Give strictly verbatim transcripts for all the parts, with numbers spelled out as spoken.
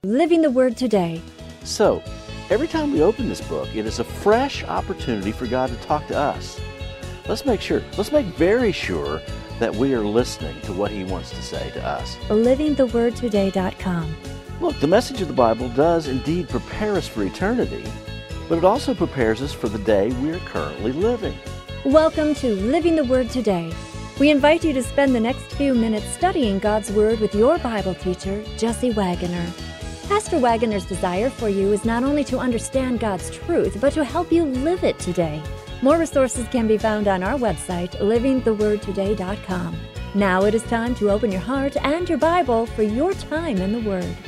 Living the Word Today. So, every time we open this book, it is a fresh opportunity for God to talk to us. Let's make sure, let's make very sure that we are listening to what He wants to say to us. living the word today dot com. Look, the message of the Bible does indeed prepare us for eternity, but it also prepares us for the day we are currently living. Welcome to Living the Word Today. We invite you to spend the next few minutes studying God's Word with your Bible teacher, Jesse Wagoner. Pastor Wagoner's desire for you is not only to understand God's truth, but to help you live it today. More resources can be found on our website, living the word today dot com. Now it is time to open your heart and your Bible for your time in the Word.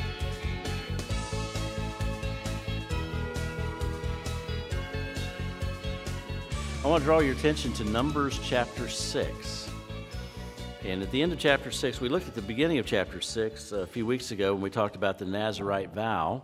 I want to draw your attention to Numbers chapter six. And at the end of chapter six, we looked at the beginning of chapter six a few weeks ago when we talked about the Nazirite vow.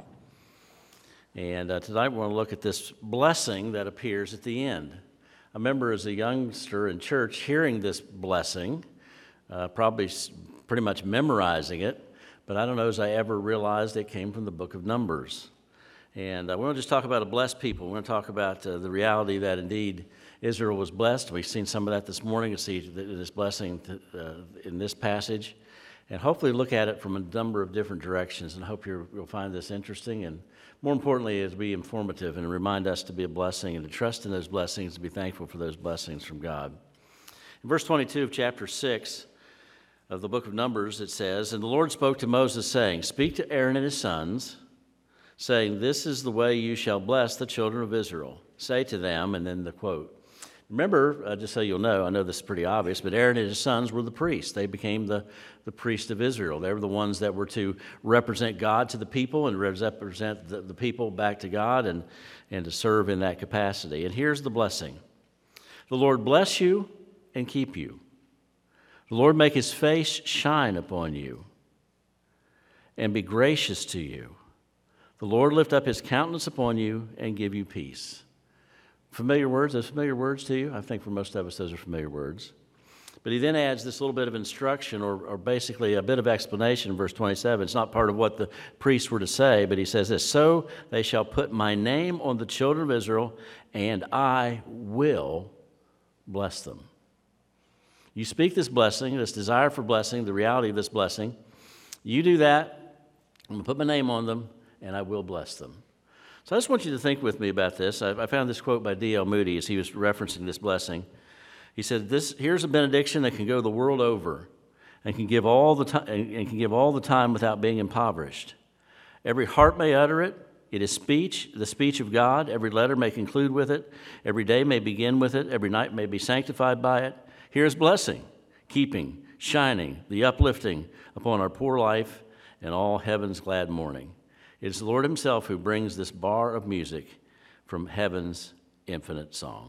And uh, tonight we want to look at this blessing that appears at the end. I remember as a youngster in church hearing this blessing, uh, probably s- pretty much memorizing it, but I don't know as I ever realized it came from the book of Numbers. And uh, we want to just talk about a blessed people. We want to talk about uh, the reality that indeed Israel was blessed. We've seen some of that this morning. We see this blessing uh, in this passage. And hopefully look at it from a number of different directions. And I hope you're, you'll find this interesting. And more importantly, it'll be informative and remind us to be a blessing and to trust in those blessings, to be thankful for those blessings from God. In verse twenty-two of chapter six of the book of Numbers, it says, "And the Lord spoke to Moses, saying, Speak to Aaron and his sons, saying, This is the way you shall bless the children of Israel. Say to them," and then the quote. Remember, uh, just so you'll know, I know this is pretty obvious, but Aaron and his sons were the priests. They became the, the priests of Israel. They were the ones that were to represent God to the people and represent the, the people back to God and, and to serve in that capacity. And here's the blessing. "The Lord bless you and keep you. The Lord make His face shine upon you and be gracious to you. The Lord lift up His countenance upon you and give you peace." Familiar words, those familiar words to you? I think for most of us those are familiar words. But he then adds this little bit of instruction or, or basically a bit of explanation in verse twenty-seven. It's not part of what the priests were to say, but he says this, "So they shall put my name on the children of Israel, and I will bless them." You speak this blessing, this desire for blessing, the reality of this blessing. You do that, I'm going to put my name on them, and I will bless them. So I just want you to think with me about this. I, I found this quote by D L Moody as he was referencing this blessing. He said, "This here's a benediction that can go the world over and can give all the time and can give all the time without being impoverished. Every heart may utter it. It is speech, the speech of God. Every letter may conclude with it. Every day may begin with it. Every night may be sanctified by it. Here's blessing, keeping, shining, the uplifting upon our poor life and all heaven's glad morning. It is the Lord Himself who brings this bar of music from heaven's infinite song."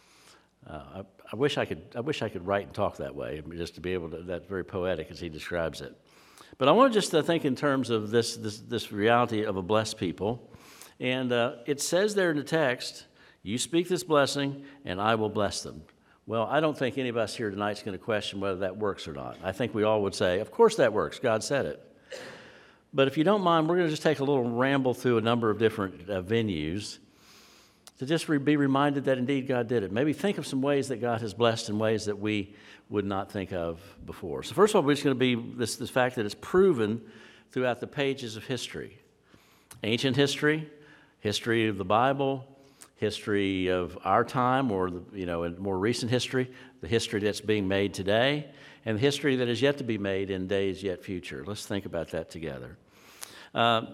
Uh, I, I wish I could. I wish I could write and talk that way, just to be able to. That's very poetic as he describes it. But I want to just uh, think in terms of this, this this reality of a blessed people, and uh, it says there in the text, "You speak this blessing, and I will bless them." Well, I don't think any of us here tonight is going to question whether that works or not. I think we all would say, "Of course that works. God said it." But if you don't mind, we're going to just take a little ramble through a number of different uh, venues to just re- be reminded that indeed God did it. Maybe think of some ways that God has blessed in ways that we would not think of before. So first of all, we're just going to be this, this fact that it's proven throughout the pages of history. Ancient history, history of the Bible, history of our time, or the, you know, in more recent history, the history that's being made today, and the history that is yet to be made in days yet future. Let's think about that together. Uh,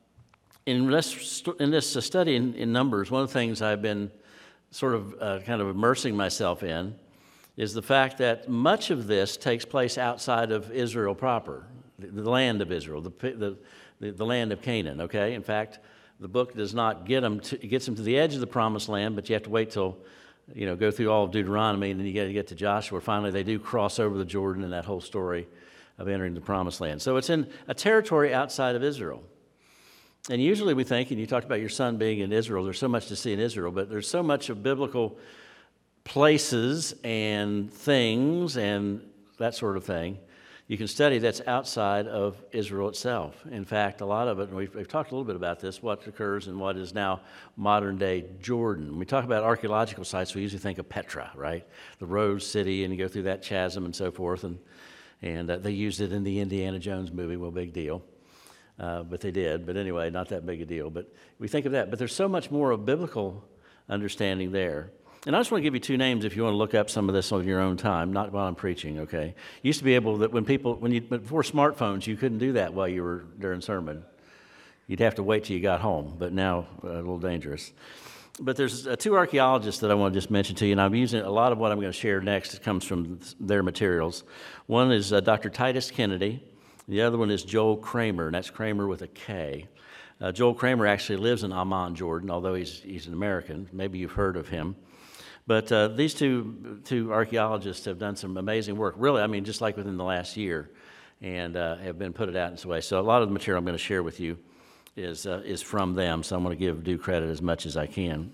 in this, in this study in, in Numbers, one of the things I've been sort of uh, kind of immersing myself in is the fact that much of this takes place outside of Israel proper, the, the land of Israel, the, the, the, the land of Canaan, okay? In fact, the book does not get them to, it gets them to the edge of the promised land, but you have to wait till, you know, go through all of Deuteronomy, and then you got to get to Joshua. Finally, they do cross over the Jordan and that whole story of entering the promised land. So it's in a territory outside of Israel. And usually we think, and you talked about your son being in Israel, there's so much to see in Israel, but there's so much of biblical places and things and that sort of thing you can study that's outside of Israel itself. In fact, a lot of it, and we've, we've talked a little bit about this, what occurs in what is now modern-day Jordan. When we talk about archaeological sites, we usually think of Petra, right? The Rose City, and you go through that chasm and so forth, and, and uh, they used it in the Indiana Jones movie, well, big deal. Uh, but they did, but anyway, not that big a deal. But we think of that. But there's so much more of biblical understanding there. And I just want to give you two names if you want to look up some of this on your own time, not while I'm preaching, okay? You used to be able that when people, when you, before smartphones, you couldn't do that while you were during sermon. You'd have to wait till you got home, but now uh, a little dangerous. But there's uh, two archaeologists that I want to just mention to you, and I'm using a lot of what I'm going to share next. It comes from their materials. One is uh, Doctor Titus Kennedy. The other one is Joel Kramer, and that's Kramer with a K. Uh, Joel Kramer actually lives in Amman, Jordan, although he's, he's an American. Maybe you've heard of him. But uh, these two two archaeologists have done some amazing work, really, I mean, just like within the last year, and uh, have been put it out in this way. So a lot of the material I'm going to share with you is, uh, is from them, so I'm going to give due credit as much as I can.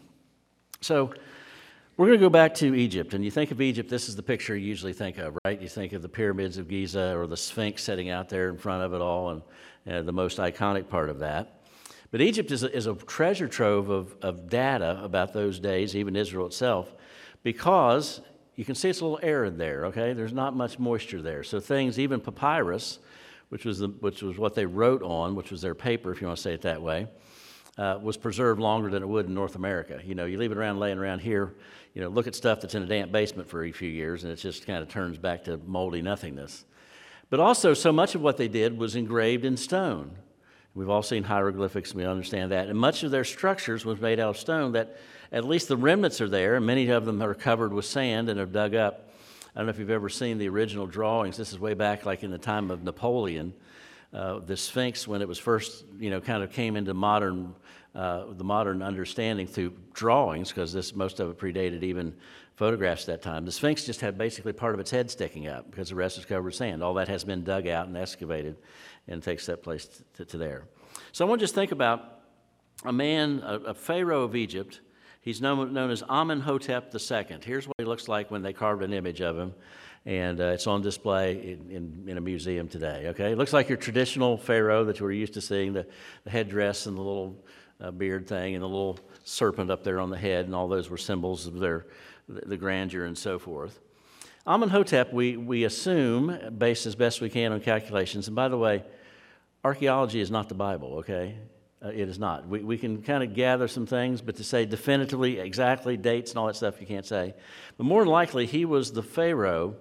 So we're going to go back to Egypt, and you think of Egypt, this is the picture you usually think of, right? You think of the pyramids of Giza or the Sphinx sitting out there in front of it all, and uh, the most iconic part of that. But Egypt is a, is a treasure trove of, of data about those days, even Israel itself, because you can see it's a little arid there, okay? There's not much moisture there. So things, even papyrus, which was, the, which was what they wrote on, which was their paper, if you want to say it that way, uh, was preserved longer than it would in North America. You know, you leave it around laying around here, you know, look at stuff that's in a damp basement for a few years, and it just kind of turns back to moldy nothingness. But also, so much of what they did was engraved in stone. We've all seen hieroglyphics, we understand that. And much of their structures was made out of stone that at least the remnants are there, and many of them are covered with sand and are dug up. I don't know if you've ever seen the original drawings. This is way back like in the time of Napoleon. Uh, the Sphinx, when it was first, you know, kind of came into modern, uh, the modern understanding through drawings, because this most of it predated even photographs at that time. The Sphinx just had basically part of its head sticking up because the rest was covered with sand. All that has been dug out and excavated and takes that place to, to there. So I want to just think about a man, a, a pharaoh of Egypt. He's known, known as Amenhotep the Second. Here's what he looks like when they carved an image of him, and uh, it's on display in, in, in a museum today, okay? It looks like your traditional pharaoh that you were used to seeing, the, the headdress and the little uh, beard thing and the little serpent up there on the head, and all those were symbols of their the grandeur and so forth. Amenhotep, we, we assume, based as best we can on calculations, and by the way, archaeology is not the Bible, okay? Uh, it is not. We, we can kind of gather some things, but to say definitively, exactly, dates and all that stuff, you can't say. But more than likely, he was the pharaoh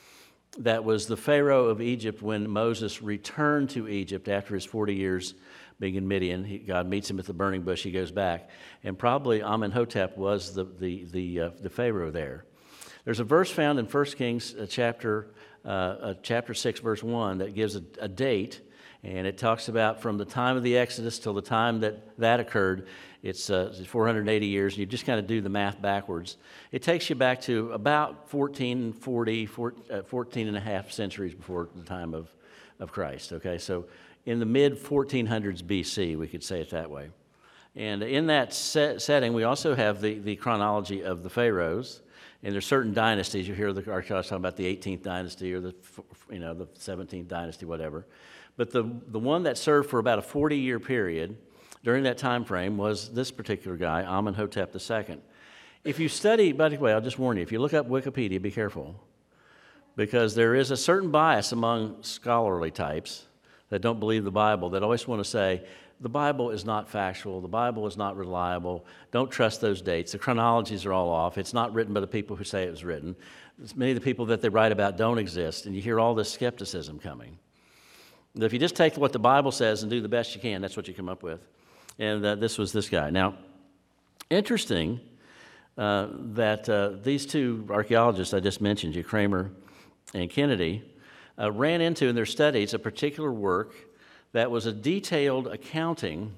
that was the pharaoh of Egypt when Moses returned to Egypt after his forty years being in Midian. He, God meets him at the burning bush, he goes back. And probably Amenhotep was the, the, the, uh, the pharaoh there. There's a verse found in First Kings uh, chapter, uh, uh, chapter six, verse one, that gives a, a date. And it talks about from the time of the Exodus till the time that that occurred, it's uh, four hundred eighty years. And you just kind of do the math backwards. It takes you back to about fourteen forty, fourteen and a half centuries before the time of, of Christ. Okay, so in the mid fourteen hundreds B C, we could say it that way. And in that set setting, we also have the, the chronology of the pharaohs. And there's certain dynasties. You hear the archaeologists talking about the eighteenth dynasty or the, you know, the seventeenth dynasty, whatever. But the, the one that served for about a forty-year period during that time frame was this particular guy, Amenhotep the Second. If you study, by the way, I'll just warn you, if you look up Wikipedia, be careful, because there is a certain bias among scholarly types that don't believe the Bible, that always want to say, the Bible is not factual, the Bible is not reliable, don't trust those dates, the chronologies are all off, it's not written by the people who say it was written. Many of the people that they write about don't exist, and you hear all this skepticism coming. If you just take what the Bible says and do the best you can, that's what you come up with. And uh, this was this guy. Now, interesting uh, that uh, these two archaeologists I just mentioned, you Kramer and Kennedy, uh, ran into in their studies a particular work that was a detailed accounting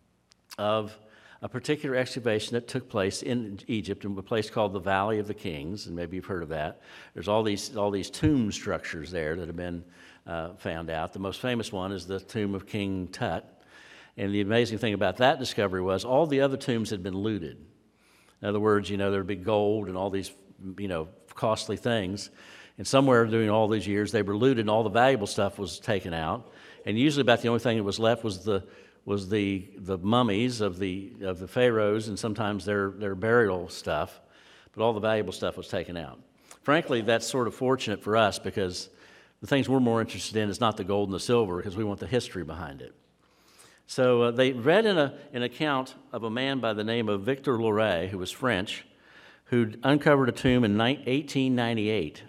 of a particular excavation that took place in Egypt in a place called the Valley of the Kings, and maybe you've heard of that. There's all these all these tomb structures there that have been uh, found out. The most famous one is the tomb of King Tut, and the amazing thing about that discovery was all the other tombs had been looted. In other words, you know, there'd be gold and all these, you know, costly things. And somewhere during all these years, they were looted, and all the valuable stuff was taken out. And usually about the only thing that was left was the was the the mummies of the of the pharaohs, and sometimes their their burial stuff. But all the valuable stuff was taken out. Frankly, that's sort of fortunate for us, because the things we're more interested in is not the gold and the silver, because we want the history behind it. So uh, they read in a, an account of a man by the name of Victor Loret, who was French, who uncovered a tomb in eighteen ninety-eight.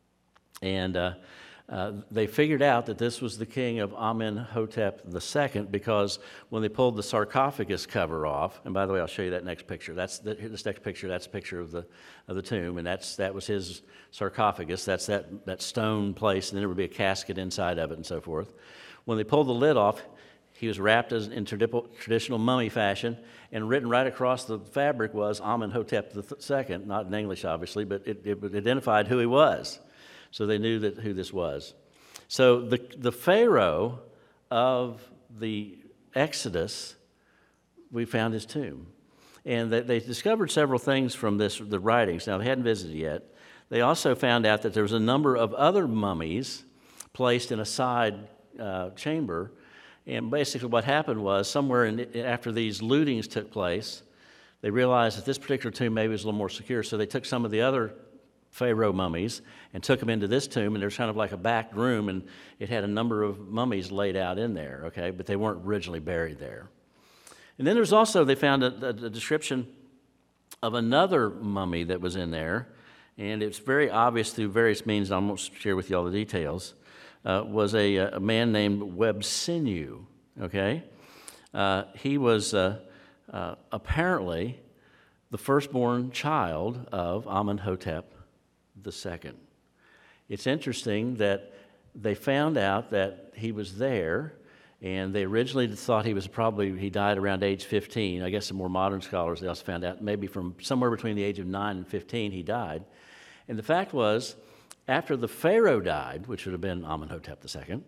And uh, uh, they figured out that this was the king of Amenhotep the Second, because when they pulled the sarcophagus cover off, and by the way, I'll show you that next picture. That's the, this next picture. That's a picture of the of the tomb, and that's that was his sarcophagus. That's that that stone place, and then there would be a casket inside of it, and so forth. When they pulled the lid off, he was wrapped as in traditional mummy fashion, and written right across the fabric was Amenhotep the Second, not in English, obviously, but it, it identified who he was. So they knew that who this was. So the, the Pharaoh of the Exodus, we found his tomb. And they, they discovered several things from this, the writings. Now, they hadn't visited yet. They also found out that there was a number of other mummies placed in a side uh, chamber. And basically what happened was, somewhere in, after these lootings took place, they realized that this particular tomb maybe was a little more secure. So they took some of the other Pharaoh mummies and took them into this tomb, and there's kind of like a back room, and it had a number of mummies laid out in there, okay, but they weren't originally buried there. And then there's also, they found a, a, a description of another mummy that was in there, and it's very obvious through various means, and I won't share with you all the details, uh, was a, a man named Websinu, okay? Uh, he was uh, uh, apparently the firstborn child of Amenhotep the Second. It's interesting that they found out that he was there, and they originally thought he was probably, he died around age fifteen. I guess some more modern scholars, they also found out maybe from somewhere between the age of nine and fifteen he died. And the fact was, after the Pharaoh died, which would have been Amenhotep the Second,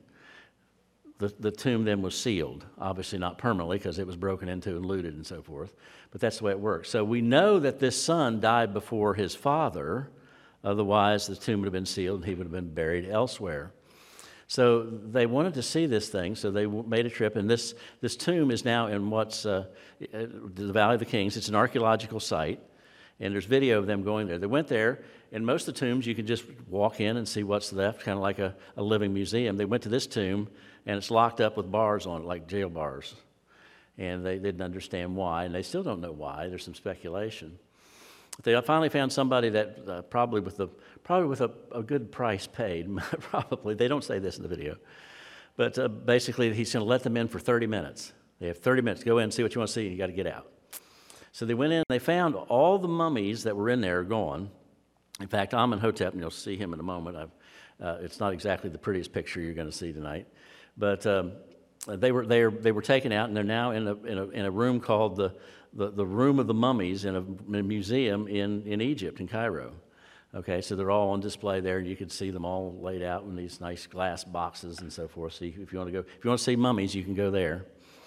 the, the tomb then was sealed. Obviously not permanently, because it was broken into and looted and so forth, but that's the way it works. So we know that this son died before his father. Otherwise, the tomb would have been sealed and he would have been buried elsewhere. So they wanted to see this thing, so they made a trip. And this, this tomb is now in what's uh, the Valley of the Kings. It's an archaeological site, and there's video of them going there. They went there, and most of the tombs you can just walk in and see what's left, kind of like a, a living museum. They went to this tomb, and it's locked up with bars on it, like jail bars. And they didn't understand why, and they still don't know why. There's some speculation. They finally found somebody that uh, probably with a probably with a, a good price paid. Probably they don't say this in the video, but uh, basically he's going to let them in for thirty minutes. They have thirty minutes. Go in and see what you want to see, and you got to get out. So they went in. And they found all the mummies that were in there gone. In fact, Amenhotep, and you'll see him in a moment. I've, uh, it's not exactly the prettiest picture you're going to see tonight, but um, they were they, are, they were taken out, and they're now in a in a, in a room called the The, the room of the mummies in a, in a museum in, in Egypt, in Cairo. Okay, so they're all on display there, and you can see them all laid out in these nice glass boxes and so forth. So you, if you want to go, if you want to see mummies, you can go there.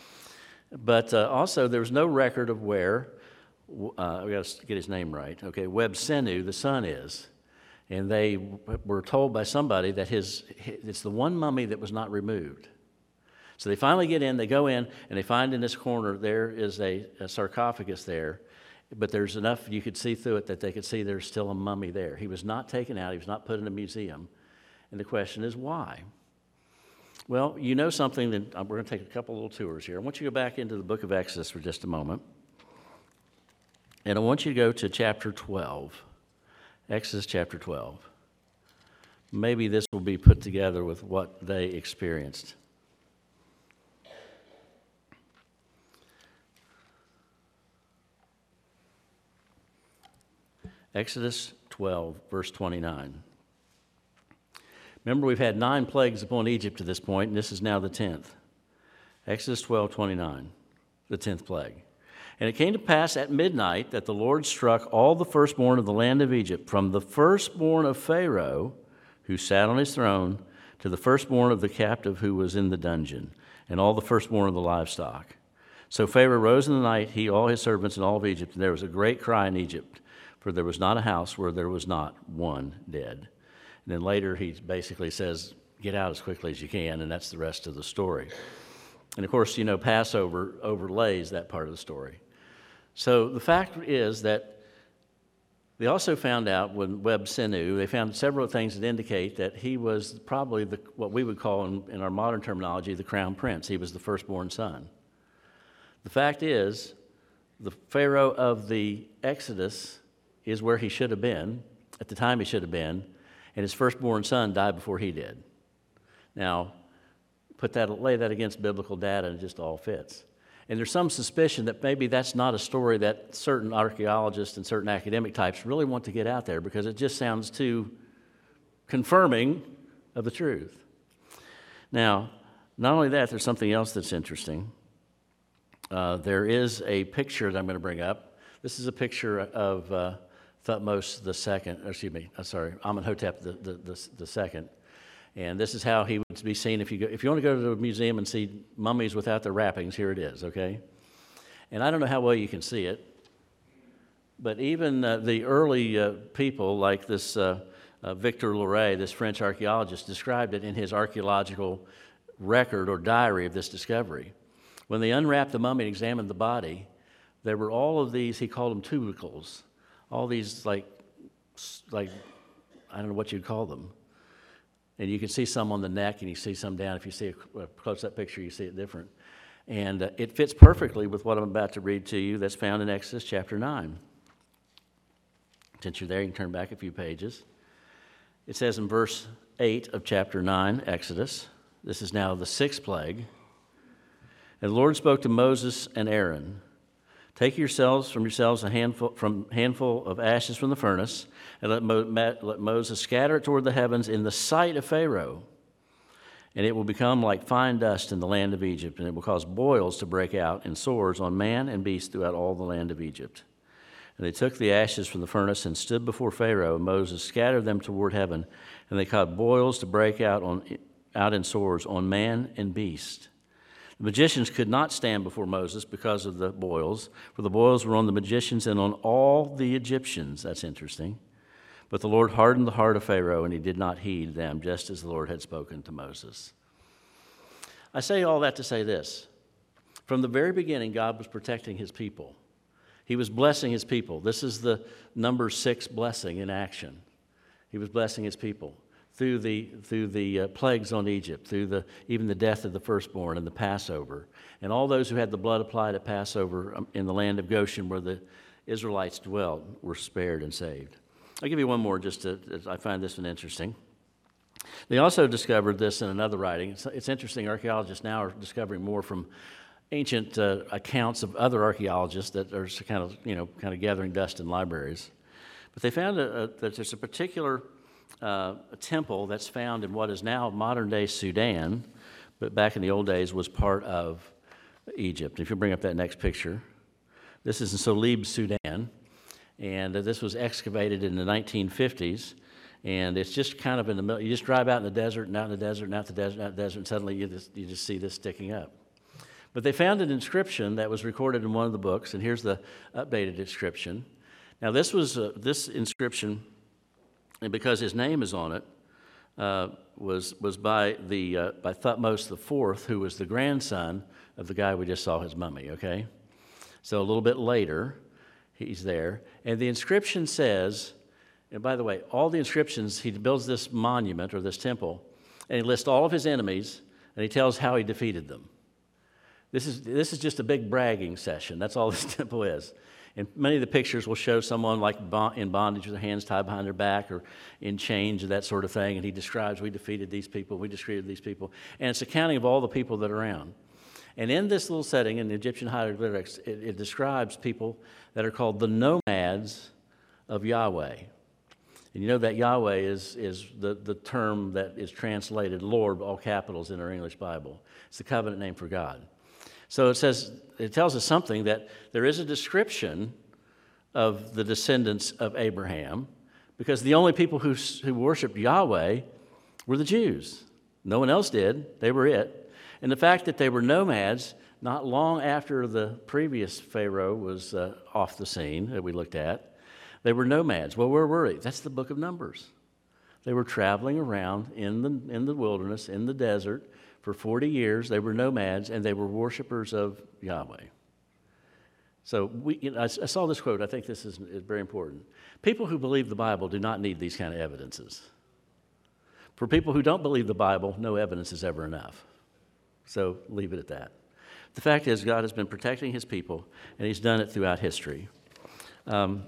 But uh, also, there's no record of where uh, we got to get his name right. Okay, Websinu, the son, is, and they were told by somebody that his it's the one mummy that was not removed. So they finally get in, they go in, and they find in this corner there is a, a sarcophagus there, but there's enough you could see through it that they could see there's still a mummy there. He was not taken out, he was not put in a museum. And the question is, why? Well, you know something that we're going to take a couple little tours here. I want you to go back into the book of Exodus for just a moment. And I want you to go to chapter twelve, Exodus chapter twelve. Maybe this will be put together with what they experienced. Exodus twelve, verse twenty-nine. Remember, we've had nine plagues upon Egypt to this point, and this is now the tenth. Exodus twelve, twenty-nine, the tenth plague. And it came to pass at midnight that the Lord struck all the firstborn of the land of Egypt, from the firstborn of Pharaoh, who sat on his throne, to the firstborn of the captive who was in the dungeon, and all the firstborn of the livestock. So Pharaoh rose in the night, he, all his servants, and all of Egypt, and there was a great cry in Egypt, for there was not a house where there was not one dead. And then later he basically says, get out as quickly as you can, and that's the rest of the story. And of course, you know, Passover overlays that part of the story. So the fact is that they also found out when Webb Senu, they found several things that indicate that he was probably the, what we would call in, in our modern terminology, the crown prince. He was the firstborn son. The fact is, the Pharaoh of the Exodus is where he should have been, at the time he should have been, and his firstborn son died before he did. Now, put that, lay that against biblical data, and it just all fits. And there's some suspicion that maybe that's not a story that certain archaeologists and certain academic types really want to get out there because it just sounds too confirming of the truth. Now, not only that, there's something else that's interesting. Uh, there is a picture that I'm going to bring up. This is a picture of uh, Thutmose the Second, or excuse me, uh, sorry, Amenhotep the, the, the, the Second. And this is how he would be seen if you go, if you want to go to the museum and see mummies without their wrappings, here it is, okay? And I don't know how well you can see it, but even uh, the early uh, people like this uh, uh, Victor Loret, this French archaeologist, described it in his archaeological record or diary of this discovery. When they unwrapped the mummy and examined the body, there were all of these, he called them tubercles, all these like, like I don't know what you'd call them. And you can see some on the neck, and you see some down. If you see a, a close-up picture, you see it different. And uh, it fits perfectly with what I'm about to read to you that's found in Exodus chapter nine. Since you're there, you can turn back a few pages. It says in verse eight of chapter nine, Exodus, this is now the sixth plague. And the Lord spoke to Moses and Aaron, take yourselves from yourselves a handful from handful of ashes from the furnace, and let, Mo, let Moses scatter it toward the heavens in the sight of Pharaoh. And it will become like fine dust in the land of Egypt, and it will cause boils to break out and sores on man and beast throughout all the land of Egypt. And they took the ashes from the furnace and stood before Pharaoh, and Moses scattered them toward heaven, and they caused boils to break out on out in sores on man and beast. The magicians could not stand before Moses because of the boils, for the boils were on the magicians and on all the Egyptians. That's interesting. But the Lord hardened the heart of Pharaoh, and he did not heed them, just as the Lord had spoken to Moses. I say all that to say this. From the very beginning, God was protecting his people. He was blessing his people. This is the number six blessing in action. He was blessing his people through the through the uh, plagues on Egypt, through the even the death of the firstborn and the Passover. And all those who had the blood applied at Passover um, in the land of Goshen where the Israelites dwelt were spared and saved. I'll give you one more just to, I find this one interesting. They also discovered this in another writing. It's, it's interesting, archaeologists now are discovering more from ancient uh, accounts of other archaeologists that are kind of, you know, kind of gathering dust in libraries. But they found a, a, that there's a particular uh, a temple that's found in what is now modern-day Sudan, but back in the old days was part of Egypt. If you bring up that next picture, this is in Solib, Sudan. And uh, this was excavated in the nineteen fifties, and it's just kind of in the middle. You just drive out in the desert, and out in the desert, and out the desert, and out the desert, and suddenly you just, you just see this sticking up. But they found an inscription that was recorded in one of the books, and here's the updated inscription. Now, this was uh, this inscription, and because his name is on it, uh, was was by the uh, by Thutmose the Fourth, who was the grandson of the guy we just saw his mummy. Okay, so a little bit later. He's there. And the inscription says, and by the way, all the inscriptions, he builds this monument or this temple, and he lists all of his enemies, and he tells how he defeated them. This is this is just a big bragging session. That's all this temple is. And many of the pictures will show someone like in bondage with their hands tied behind their back or in chains or that sort of thing, and he describes, we defeated these people, we defeated these people. And it's a counting of all the people that are around. And in this little setting, in the Egyptian hieroglyphics, it, it describes people that are called the nomads of Yahweh. And you know that Yahweh is, is the, the term that is translated Lord, all capitals in our English Bible. It's the covenant name for God. So it says, it tells us something that there is a description of the descendants of Abraham, because the only people who, who worshiped Yahweh were the Jews. No one else did. They were it. And the fact that they were nomads, not long after the previous Pharaoh was uh, off the scene that we looked at, they were nomads. Well, where were they? That's the book of Numbers. They were traveling around in the, in the wilderness, in the desert, for forty years. They were nomads, and they were worshipers of Yahweh. So we, you know, I, I saw this quote. I think this is, is very important. People who believe the Bible do not need these kind of evidences. For people who don't believe the Bible, no evidence is ever enough. So leave it at that. The fact is, God has been protecting his people, and he's done it throughout history. Um,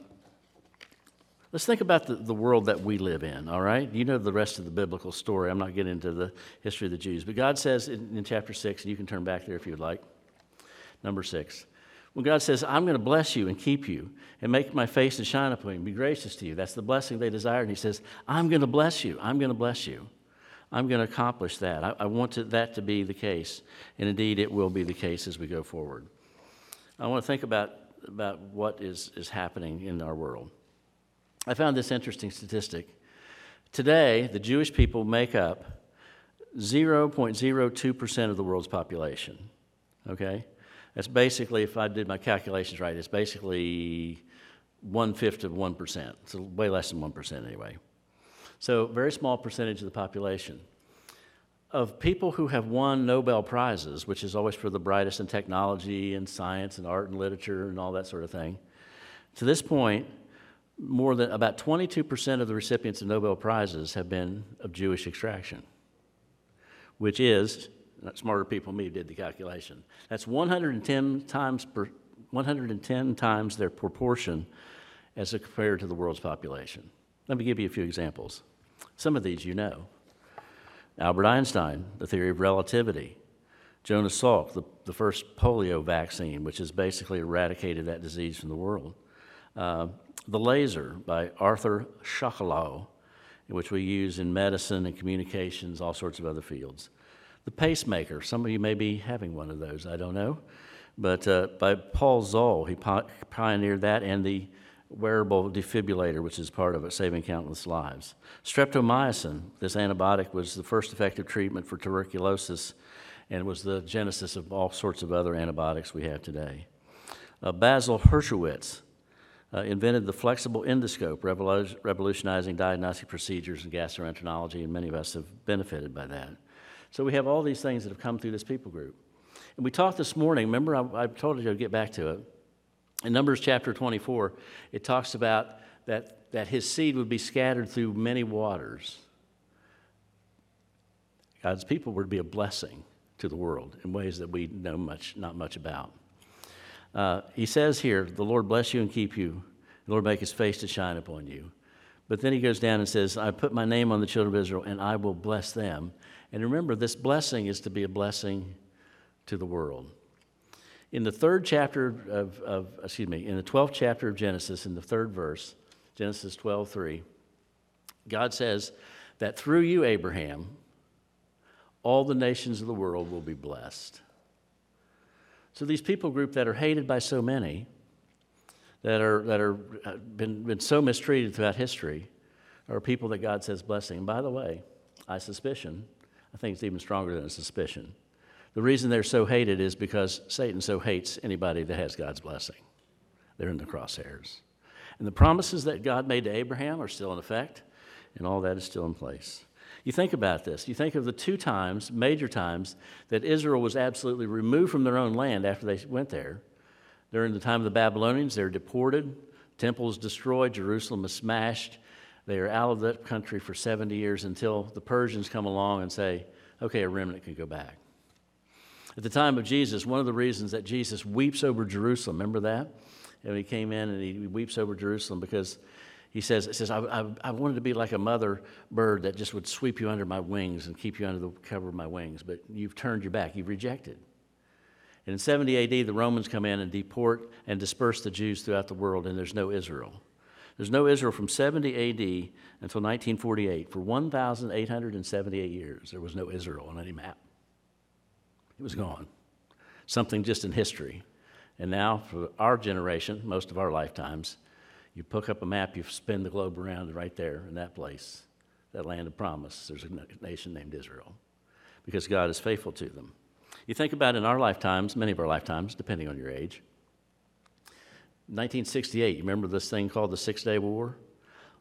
let's think about the, the world that we live in, all right? You know the rest of the biblical story. I'm not getting into the history of the Jews. But God says in, in chapter six, and you can turn back there if you would like, number six, when God says, I'm going to bless you and keep you and make my face to shine upon you and be gracious to you. That's the blessing they desired. And he says, I'm going to bless you. I'm going to bless you. I'm going to accomplish that. I, I want to, that to be the case. And indeed, it will be the case as we go forward. I want to think about, about what is, is happening in our world. I found this interesting statistic. Today, the Jewish people make up zero point zero two percent of the world's population. Okay? That's basically, if I did my calculations right, it's basically one-fifth of one percent. So way less than one percent anyway. So very small percentage of the population. Of people who have won Nobel Prizes, which is always for the brightest in technology and science and art and literature and all that sort of thing, to this point, more than about twenty-two percent of the recipients of Nobel Prizes have been of Jewish extraction, which is, smarter people than me did the calculation. That's one hundred ten times per, one hundred ten times their proportion as compared to the world's population. Let me give you a few examples. Some of these you know. Albert Einstein, the theory of relativity. Jonas Salk, the, the first polio vaccine, which has basically eradicated that disease from the world. Uh, the laser by Arthur Shachalow, which we use in medicine and communications, all sorts of other fields. The pacemaker, some of you may be having one of those, I don't know. But uh, by Paul Zoll, he pioneered that, and the wearable defibrillator, which is part of it, saving countless lives. Streptomycin, this antibiotic, was the first effective treatment for tuberculosis, and was the genesis of all sorts of other antibiotics we have today. Uh, Basil Hershowitz uh, invented the flexible endoscope, revolu- revolutionizing diagnostic procedures and gastroenterology, and many of us have benefited by that. So we have all these things that have come through this people group. And we talked this morning, remember I, I told you to get back to it. In Numbers chapter twenty-four, it talks about that, that his seed would be scattered through many waters. God's people were to be a blessing to the world in ways that we know much, not much about. Uh, he says here, the Lord bless you and keep you. The Lord make his face to shine upon you. But then he goes down and says, I put my name on the children of Israel, and I will bless them. And remember, this blessing is to be a blessing to the world. In the third chapter of, of excuse me, in the twelfth chapter of Genesis, in the third verse, Genesis twelve three, God says that through you, Abraham, all the nations of the world will be blessed. So these people group that are hated by so many, that are that are been, been so mistreated throughout history, are people that God says blessing. And by the way, I suspicion, I think it's even stronger than a suspicion. The reason they're so hated is because Satan so hates anybody that has God's blessing. They're in the crosshairs. And the promises that God made to Abraham are still in effect, and all that is still in place. You think about this. You think of the two times, major times, that Israel was absolutely removed from their own land after they went there. During the time of the Babylonians, they were deported, temples destroyed, Jerusalem was smashed. They are out of that country for seventy years until the Persians come along and say, okay, a remnant can go back. At the time of Jesus, one of the reasons that Jesus weeps over Jerusalem, remember that? And he came in and he weeps over Jerusalem because he says, it says I, I, I wanted to be like a mother bird that just would sweep you under my wings and keep you under the cover of my wings, but you've turned your back, you've rejected. And in seventy A D, the Romans come in and deport and disperse the Jews throughout the world, and there's no Israel. There's no Israel from seventy A D until nineteen forty-eight. For one thousand eight hundred seventy-eight years, there was no Israel on any map. It was gone. Something just in history. And now, for our generation, most of our lifetimes, you pick up a map, you spin the globe around right there in that place, that land of promise. There's a nation named Israel because God is faithful to them. You think about in our lifetimes, many of our lifetimes, depending on your age, nineteen sixty-eight, you remember this thing called the Six-Day War?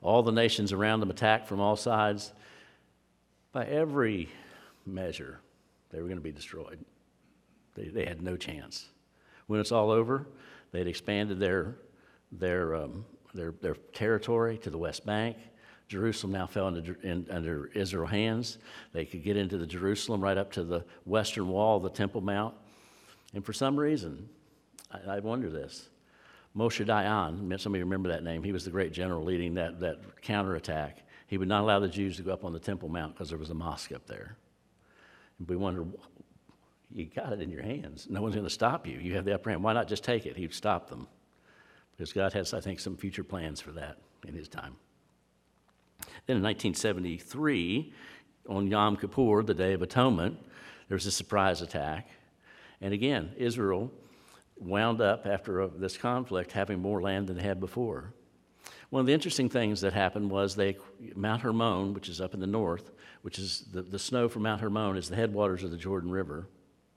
All the nations around them attacked from all sides. By every measure, they were going to be destroyed. They, they had no chance. When it's all over, they'd expanded their, their, um, their, their territory to the West Bank. Jerusalem now fell into, in, under Israel's hands. They could get into the Jerusalem right up to the western wall of the Temple Mount. And for some reason, I, I wonder this, Moshe Dayan, some of you remember that name, he was the great general leading that, that counterattack. He would not allow the Jews to go up on the Temple Mount because there was a mosque up there. And we wondered, you got it in your hands. No one's going to stop you. You have the upper hand. Why not just take it? He'd stop them. Because God has, I think, some future plans for that in his time. Then in nineteen seventy-three, on Yom Kippur, the Day of Atonement, there was a surprise attack. And again, Israel wound up, after a, this conflict, having more land than they had before. One of the interesting things that happened was they, Mount Hermon, which is up in the north, which is the, the snow from Mount Hermon is the headwaters of the Jordan River.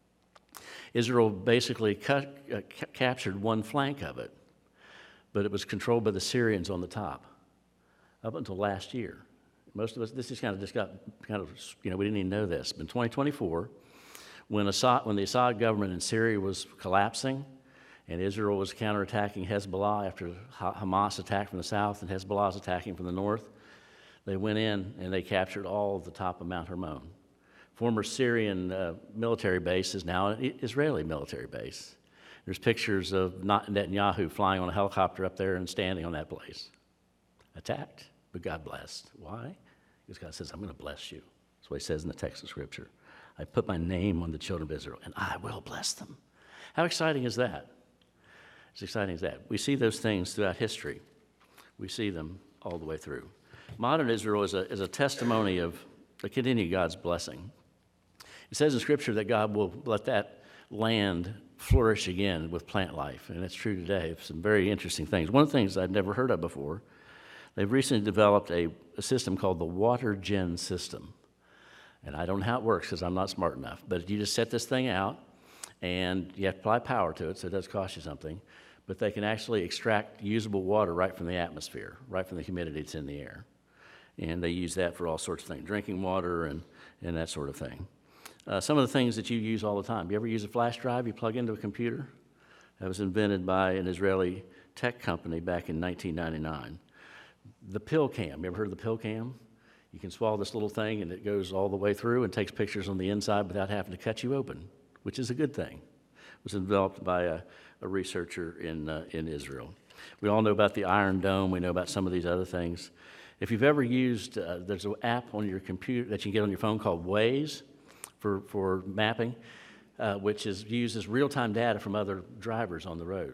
Israel basically cut, uh, ca- captured one flank of it, but it was controlled by the Syrians on the top up until last year. Most of us, this just kind of just got kind of, you know, we didn't even know this. But in twenty twenty-four, when Assad, when the Assad government in Syria was collapsing, and Israel was counterattacking Hezbollah after Hamas attacked from the south and Hezbollah was attacking from the north, they went in and they captured all of the top of Mount Hermon. Former Syrian uh, military base is now an Israeli military base. There's pictures of Netanyahu flying on a helicopter up there and standing on that place. Attacked, but God blessed. Why? Because God says, I'm going to bless you. That's what he says in the text of Scripture. I put my name on the children of Israel, and I will bless them. How exciting is that? As exciting as that. We see those things throughout history. We see them all the way through. Modern Israel is a, is a testimony of the continued God's blessing. It says in Scripture that God will let that land flourish again with plant life, and it's true today. Some very interesting things. One of the things I'd never heard of before, they've recently developed a, a system called the water gen system. And I don't know how it works because I'm not smart enough, but you just set this thing out, and you have to apply power to it, so it does cost you something. But they can actually extract usable water right from the atmosphere, right from the humidity that's in the air. And they use that for all sorts of things, drinking water and, and that sort of thing. Uh, some of the things that you use all the time. You ever use a flash drive you plug into a computer? That was invented by an Israeli tech company back in nineteen ninety-nine. The pill cam, you ever heard of the pill cam? You can swallow this little thing and it goes all the way through and takes pictures on the inside without having to cut you open, which is a good thing. It was developed by a, a researcher in, uh, in Israel. We all know about the Iron Dome. We know about some of these other things. If you've ever used, uh, there's an app on your computer that you can get on your phone called Waze for, for mapping, uh, which is uses real-time data from other drivers on the road.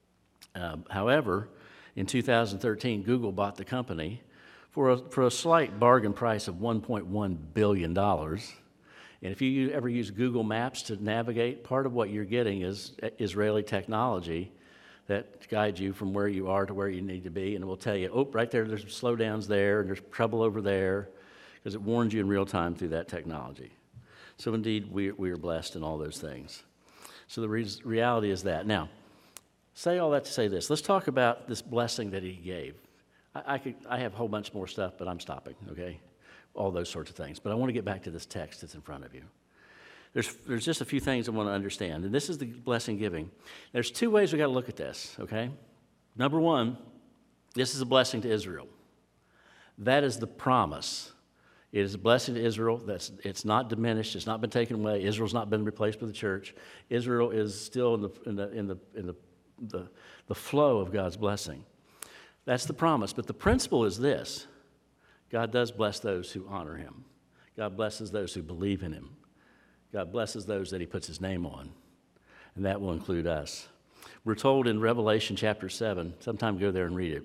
Um, however, in two thousand thirteen, Google bought the company for a, for a slight bargain price of one point one billion dollars. And if you ever use Google Maps to navigate, part of what you're getting is Israeli technology that guides you from where you are to where you need to be, and it will tell you, oh, right there, there's slowdowns there, and there's trouble over there, because it warns you in real time through that technology. So indeed, we, we are blessed in all those things. So the re- reality is that. Now, say all that to say this. Let's talk about this blessing that he gave. I, I, could, I have a whole bunch more stuff, but I'm stopping, okay? All those sorts of things. But I want to get back to this text that's in front of you. There's, there's just a few things I want to understand, and this is the blessing giving. There's two ways we got to look at this, okay? Number one, this is a blessing to Israel. That is the promise. It is a blessing to Israel. That's, it's not diminished. It's not been taken away. Israel's not been replaced by the church. Israel is still in the, in the, in the, in the, the, the flow of God's blessing. That's the promise. But the principle is this. God does bless those who honor him. God blesses those who believe in him. God blesses those that he puts his name on, and that will include us. We're told in Revelation chapter seven, sometime go there and read it.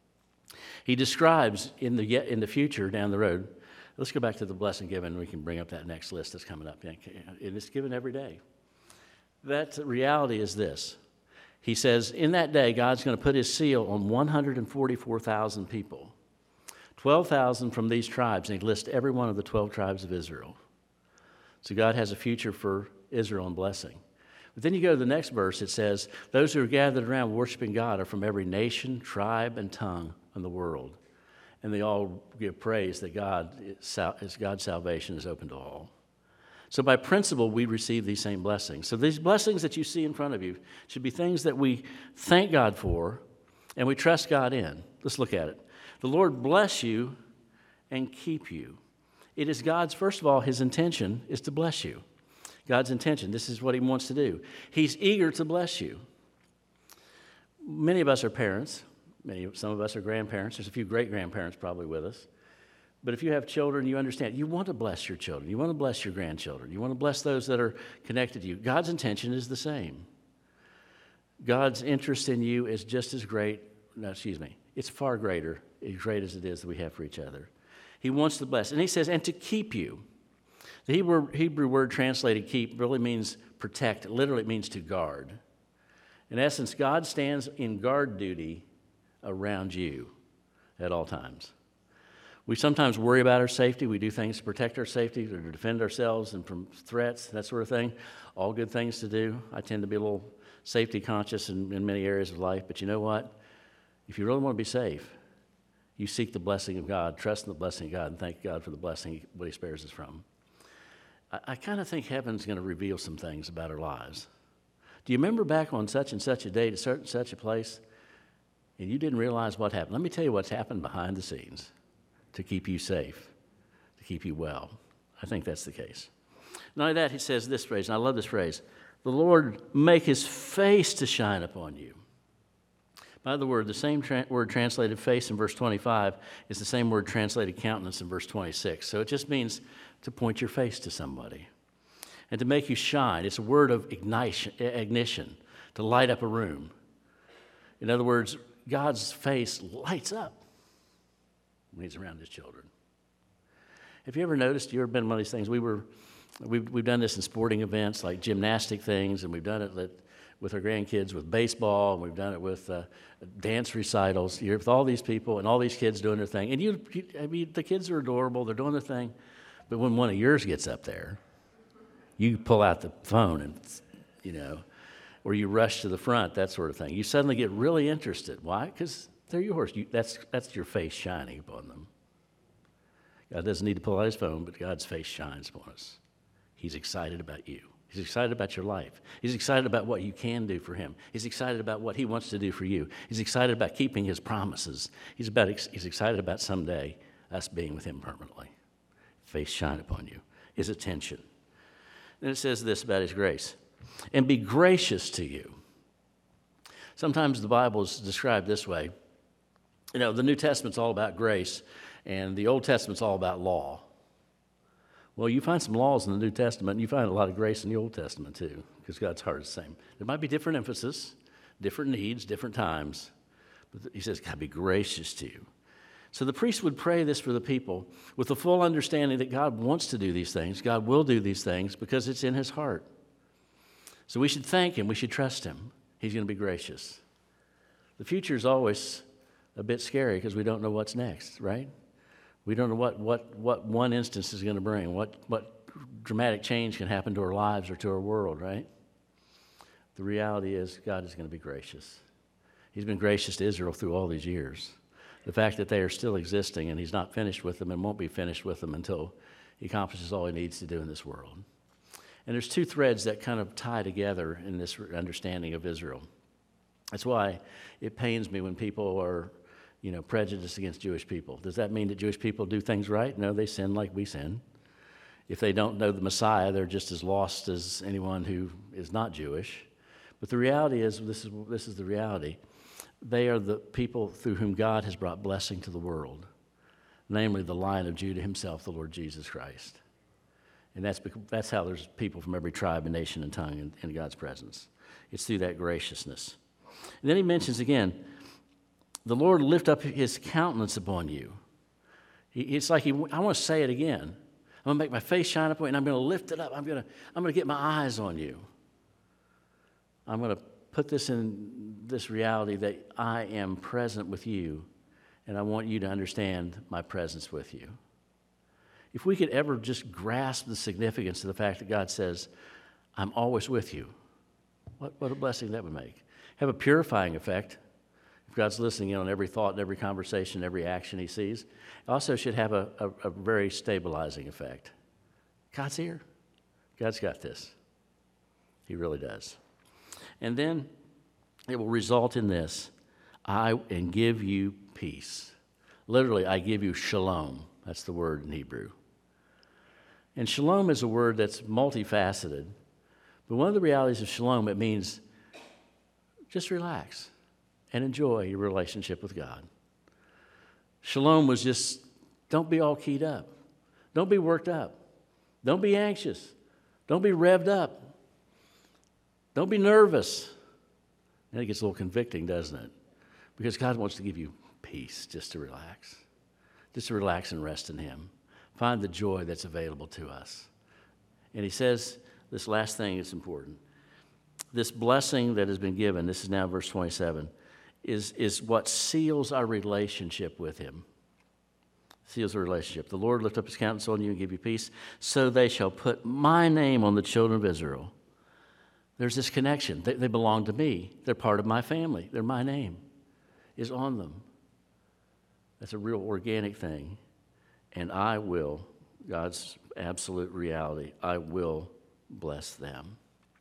He describes in the in the future down the road, let's go back to the blessing given, we can bring up that next list that's coming up. And it's given every day. That reality is this. He says, in that day, God's going to put his seal on one hundred forty-four thousand people, twelve thousand from these tribes, and he lists every one of the twelve tribes of Israel. So God has a future for Israel and blessing. But then you go to the next verse, it says, those who are gathered around worshiping God are from every nation, tribe, and tongue in the world. and they all give praise that God is God's salvation is open to all. So by principle, we receive these same blessings. So these blessings that you see in front of you should be things that we thank God for and we trust God in. Let's look at it. The Lord bless you and keep you. It is God's, first of all, his intention is to bless you. God's intention, this is what he wants to do. He's eager to bless you. Many of us are parents. Many, some of us are grandparents. There's a few great-grandparents probably with us. But if you have children, you understand, you want to bless your children. You want to bless your grandchildren. You want to bless those that are connected to you. God's intention is the same. God's interest in you is just as great, no, excuse me, it's far greater, as great as it is that we have for each other. He wants to bless. And he says, and to keep you. The Hebrew, Hebrew word translated keep really means protect. Literally, it means to guard. In essence, God stands in guard duty around you at all times. We sometimes worry about our safety. We do things to protect our safety or to defend ourselves and from threats, that sort of thing. All good things to do. I tend to be a little safety conscious in, in many areas of life. But you know what? If you really want to be safe, you seek the blessing of God, trust in the blessing of God, and thank God for the blessing, what he spares us from. I, I kind of think heaven's going to reveal some things about our lives. Do you remember back on such and such a date, at certain such a place, and you didn't realize what happened? Let me tell you what's happened behind the scenes to keep you safe, to keep you well. I think that's the case. Not only that, he says this phrase, and I love this phrase, the Lord make his face to shine upon you. By the word, the same tra- word translated face in verse twenty-five is the same word translated countenance in verse twenty-six. So it just means to point your face to somebody and to make you shine. It's a word of ignition, ignition, to light up a room. In other words, God's face lights up when he's around his children. Have you ever noticed, you ever been in one of these things, we were, we've, we've done this in sporting events like gymnastic things, and we've done it with, with our grandkids with baseball, and we've done it with uh, dance recitals. You're with all these people and all these kids doing their thing. And you, you, I mean, the kids are adorable, they're doing their thing, but when one of yours gets up there, you pull out the phone and, you know, or you rush to the front, that sort of thing. You suddenly get really interested. Why? Because they're yours. You, that's, that's your face shining upon them. God doesn't need to pull out his phone, but God's face shines upon us. He's excited about you. He's excited about your life. He's excited about what you can do for him. He's excited about what he wants to do for you. He's excited about keeping his promises. He's, about, he's excited about someday us being with him permanently. Face shine upon you. His attention. And it says this about his grace. And be gracious to you. Sometimes the Bible is described this way. You know, the New Testament's all about grace, and the Old Testament's all about law. Well, you find some laws in the New Testament, and you find a lot of grace in the Old Testament, too, because God's heart is the same. There might be different emphasis, different needs, different times, but he says, God, be gracious to you. So the priest would pray this for the people with the full understanding that God wants to do these things. God will do these things because it's in his heart. So we should thank him. We should trust him. He's going to be gracious. The future is always a bit scary because we don't know what's next, right? We don't know what, what, what one instance is going to bring, what, what dramatic change can happen to our lives or to our world, right? The reality is God is going to be gracious. He's been gracious to Israel through all these years. The fact that they are still existing and he's not finished with them and won't be finished with them until he accomplishes all he needs to do in this world. And there's two threads that kind of tie together in this understanding of Israel. That's why it pains me when people are, you know, prejudiced against Jewish people. Does that mean that Jewish people do things right? No, they sin like we sin. If they don't know the Messiah, they're just as lost as anyone who is not Jewish. But the reality is, this is, this is the reality. They are the people through whom God has brought blessing to the world, namely the Lion of Judah himself, the Lord Jesus Christ. And that's, because, that's how there's people from every tribe and nation and tongue in, in God's presence. It's through that graciousness. And then he mentions again, the Lord lift up his countenance upon you. He, it's like, he, I want to say it again. I'm going to make my face shine upon you, and I'm going to lift it up. I'm going to, I'm going to get my eyes on you. I'm going to put this in this reality that I am present with you, and I want you to understand my presence with you. If we could ever just grasp the significance of the fact that God says, I'm always with you, what, what a blessing that would make. Have a purifying effect. If God's listening in on every thought and every conversation, every action he sees, it also should have a, a, a very stabilizing effect. God's here. God's got this. He really does. And then it will result in this: I and give you peace. Literally, I give you shalom. That's the word in Hebrew. And shalom is a word that's multifaceted. But one of the realities of shalom, it means just relax and enjoy your relationship with God. Shalom was just, don't be all keyed up. Don't be worked up. Don't be anxious. Don't be revved up. Don't be nervous. And it gets a little convicting, doesn't it? Because God wants to give you peace, just to relax. Just to relax and rest in him. Find the joy that's available to us. And he says, this last thing is important. This blessing that has been given, this is now verse twenty-seven, is, is what seals our relationship with him. Seals the relationship. The Lord lift up his countenance on you and give you peace, so they shall put my name on the children of Israel. There's this connection. They, they belong to me. They're part of my family. They're my name is on them. That's a real organic thing. And I will, God's absolute reality, I will bless them.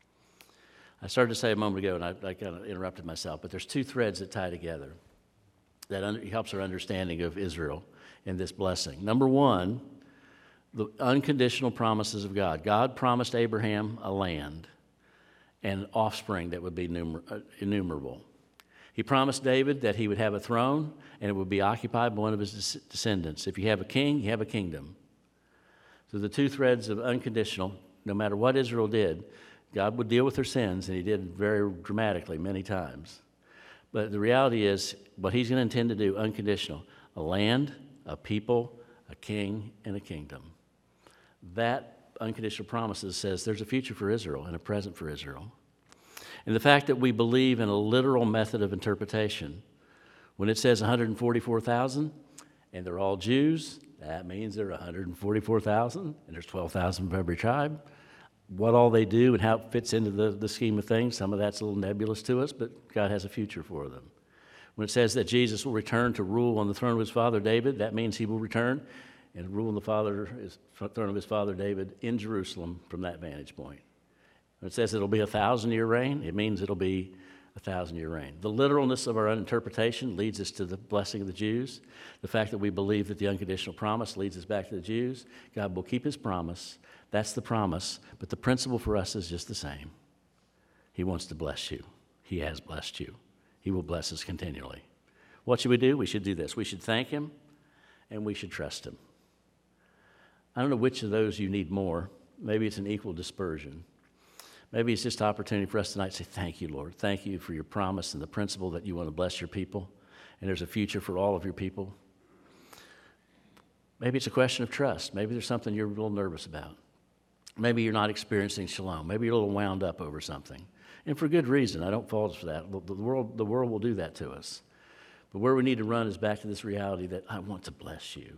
I started to say a moment ago, and I, I kind of interrupted myself, but there's two threads that tie together that under, helps our understanding of Israel in this blessing. Number one, the unconditional promises of God. God promised Abraham a land and offspring that would be numer- uh, innumerable. He promised David that he would have a throne and it would be occupied by one of his descendants. If you have a king, you have a kingdom. So the two threads of unconditional, no matter what Israel did, God would deal with their sins, and he did very dramatically many times. But the reality is, what he's going to intend to do, unconditional, a land, a people, a king, and a kingdom. That unconditional promises says there's a future for Israel and a present for Israel. And the fact that we believe in a literal method of interpretation, when it says one hundred forty-four thousand, and they're all Jews, that means there are one hundred forty-four thousand, and there's twelve thousand from every tribe. What all they do and how it fits into the, the scheme of things, some of that's a little nebulous to us, but God has a future for them. When it says that Jesus will return to rule on the throne of his father David, that means he will return and rule on the father, his, throne of his father David in Jerusalem from that vantage point. When it says it'll be a thousand-year reign, it means it'll be a thousand-year reign. The literalness of our interpretation leads us to the blessing of the Jews. The fact that we believe that the unconditional promise leads us back to the Jews. God will keep his promise. That's the promise. But the principle for us is just the same. He wants to bless you. He has blessed you. He will bless us continually. What should we do? We should do this. We should thank him, and we should trust him. I don't know which of those you need more. Maybe it's an equal dispersion. Maybe it's just an opportunity for us tonight to say, thank you, Lord. Thank you for your promise and the principle that you want to bless your people, and there's a future for all of your people. Maybe it's a question of trust. Maybe there's something you're a little nervous about. Maybe you're not experiencing shalom. Maybe you're a little wound up over something. And for good reason. I don't fault us for that. The world, the world will do that to us. But where we need to run is back to this reality that I want to bless you.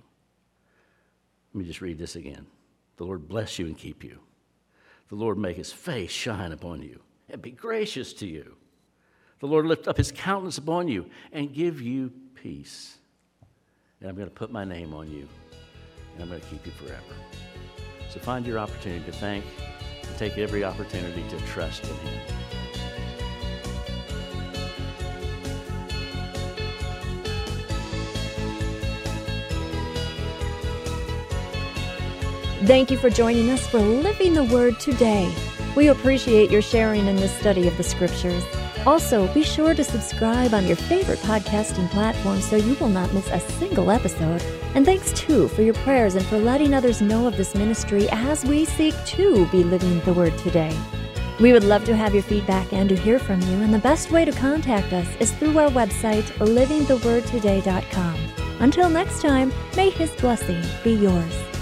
Let me just read this again. The Lord bless you and keep you. The Lord make his face shine upon you and be gracious to you. The Lord lift up his countenance upon you and give you peace. And I'm going to put my name on you, and I'm going to keep you forever. So find your opportunity to thank and take every opportunity to trust in him. Thank you for joining us for Living the Word today. We appreciate your sharing in this study of the Scriptures. Also, be sure to subscribe on your favorite podcasting platform so you will not miss a single episode. And thanks, too, for your prayers and for letting others know of this ministry as we seek to be living the Word today. We would love to have your feedback and to hear from you, and the best way to contact us is through our website, living the word today dot com. Until next time, may his blessing be yours.